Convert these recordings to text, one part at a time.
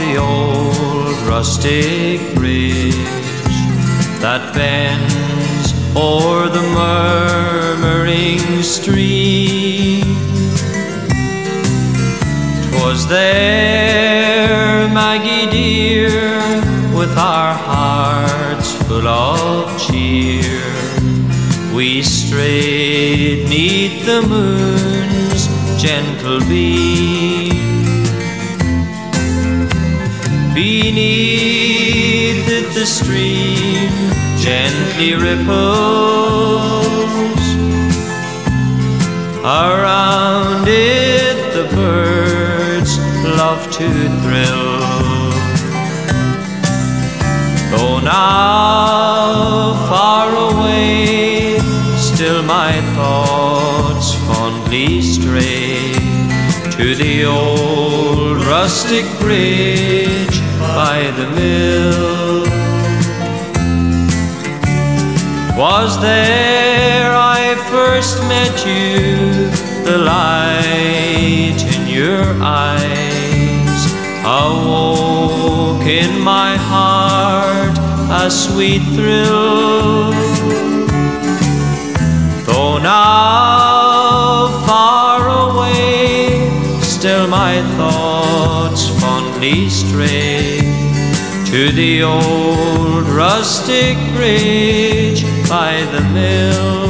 the old rustic bridge that bends o'er the murmuring stream. 'Twas there, Maggie dear, with our hearts full of cheer, we strayed 'neath the moon's gentle beam. Beneath it the stream gently ripples, around it the birds love to thrill. Though now far away, still my thoughts fondly stray to the old rustic bridge by the mill. 'Twas there I first met you, the light in your eyes awoke in my heart a sweet thrill. Though now far away, still my thoughts fondly stray to the old rustic bridge by the mill.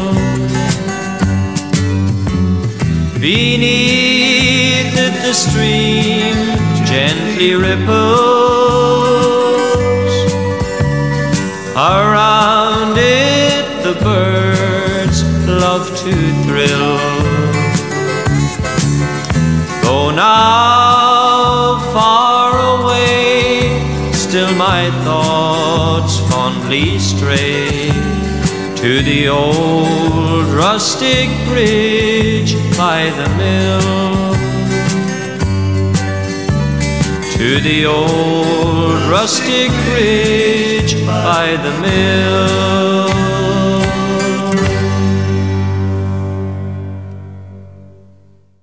Beneath it the stream gently ripples, around it the birds love to thrill. Though now far away, still my thoughts fondly stray to the old rustic bridge by the mill. To the old rustic bridge by the mill.